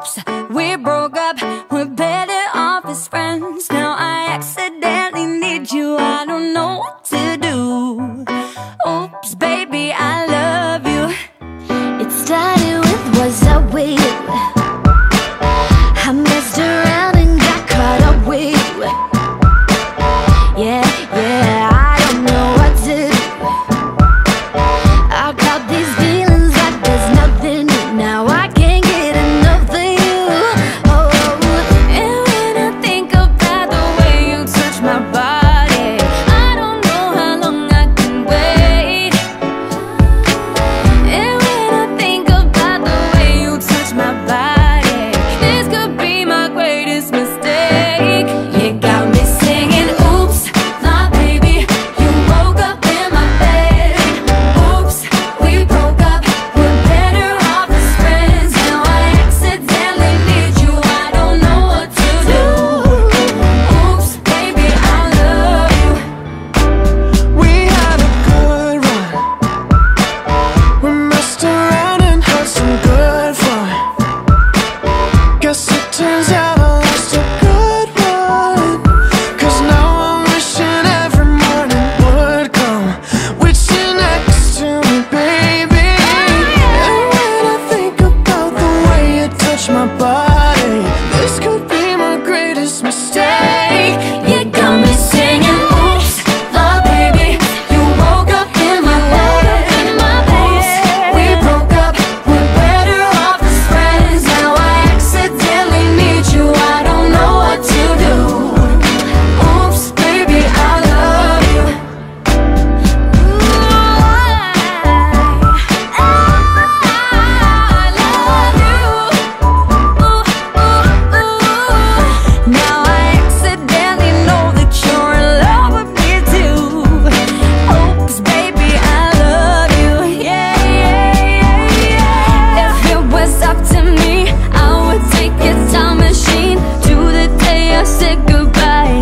Oops, we broke up, we're better off as friends. Now I accidentally need you, I don't know what to do. Oops, baby, I love you. It started with was I with you. I messed around and got caught up with you. Yeah, yeah, I don't know what to do. I got these feelings like there's nothing new. Now I can't get enough of you. Oh, and when I think about the way you touch my body, I don't know how long I can wait. And when I think about the way you touch my body, this could be my greatest mistake. You got me singing, oops, my baby, you woke up in my bed. Oops, we broke up, we're better off as friends. Now I accidentally need you, I don't know what to do. Oops, baby, I love you. We had a good run. We messed around and had some good fun. Guess it turns out I lost a good one. 'Cause now I'm wishing every morning would come with you next to me, baby. And when I think about the way you touch my body, this could be my greatest mistake. You got me singing, oops, my baby, you woke up in my bed. Oops, we broke up, we're better off as friends. Now I accidentally need you, I don't know what to do. Oops, baby, I love you. Ooh, I love you. Ooh, ooh, ooh. Now I accidentally know that you're in love with me too. Oops, baby, I love you. Yeah, yeah, yeah, yeah. If it was up to me, I would take a time machine to the day I said goodbye.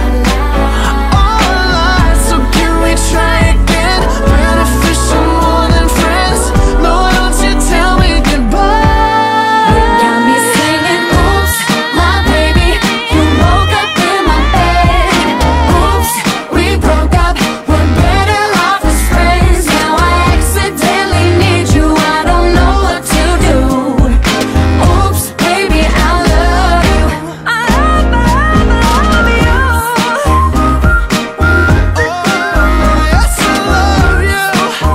All alive, so can we try again? Beneficial more than friends. No, don't you tell me goodbye. You got me singing, oops, my baby, you woke up in my bed. Oops, we broke up, we're better off as friends. Now I accidentally need you, I don't know what to do. Oops, baby, I love you. I love you. Yes, I love you.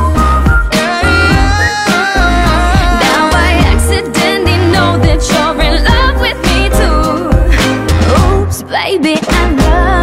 Now I accidentally know that you're in love with me too. Oops, baby, I love you.